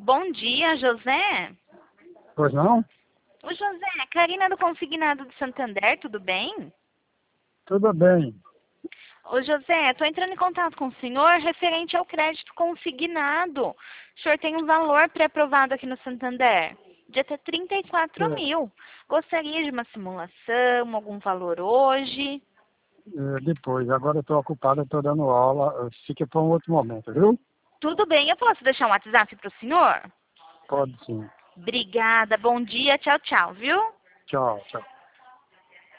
Bom dia, José. Pois não? Ô, José, Karina do Consignado de Santander, tudo bem? Tudo bem. Ô, José, estou entrando em contato com o senhor referente ao crédito consignado. O senhor tem um valor pré-aprovado aqui no Santander de até 34 É, mil. Gostaria de uma simulação, algum valor hoje? depois, agora eu estou ocupado, estou dando aula. Fica para um outro momento, viu? Tudo bem, eu posso deixar um WhatsApp para o senhor? Pode sim. Obrigada, bom dia, tchau, tchau, viu? Tchau, tchau.